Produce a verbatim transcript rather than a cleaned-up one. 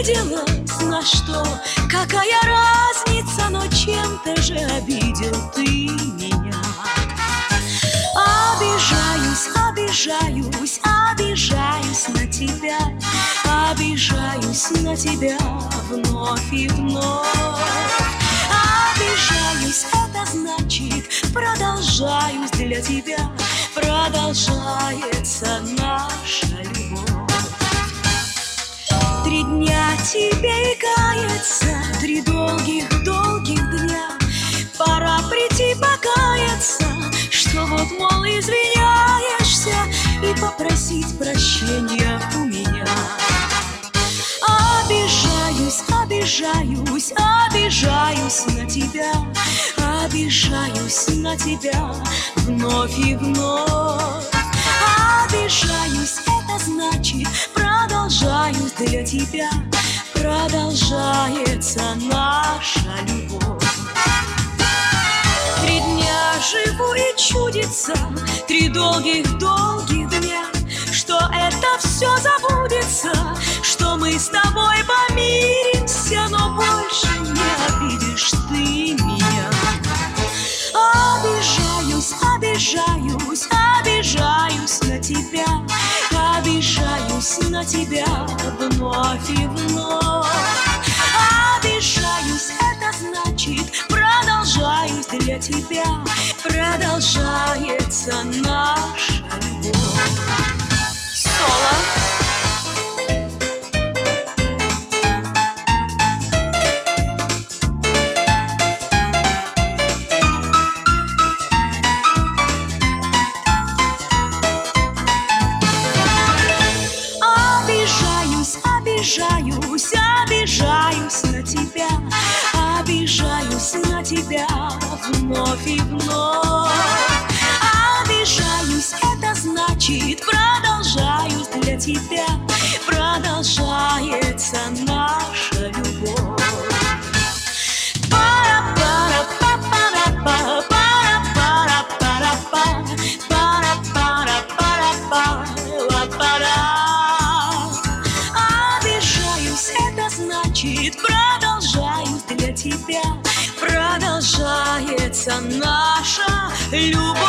обиделась на что? Какая разница, но чем-то же обидел ты меня. Обижаюсь, обижаюсь, обижаюсь на тебя. Обижаюсь на тебя вновь и вновь. Обижаюсь, это значит продолжаюсь для тебя. Продолжается наша любовь. Три дня тебе и каяться, три долгих-долгих дня. Пора прийти покаяться, что вот, мол, извиняешься, и попросить прощения у меня. Обижаюсь, обижаюсь, обижаюсь на тебя. Обижаюсь на тебя вновь и вновь. Обижаюсь, это значит продолжаюсь для тебя. Продолжается наша любовь. Три дня живу и чудится, три долгих-долгих дня, что это все забудется, что мы с тобой помиримся, но больше не обидишь ты меня. Обижаюсь, обижаюсь, обижаюсь на тебя. Обижаюсь на тебя вновь и вновь. Обижаюсь, это значит продолжаюсь для тебя. Продолжается наша любовь. Соло. Обижаюсь, обижаюсь на тебя. Обижаюсь на тебя вновь и вновь. Обижаюсь, это значит продолжаюсь для тебя. Продолжается наша любовь. Значит, продолжаюсь для тебя. Продолжается наша любовь.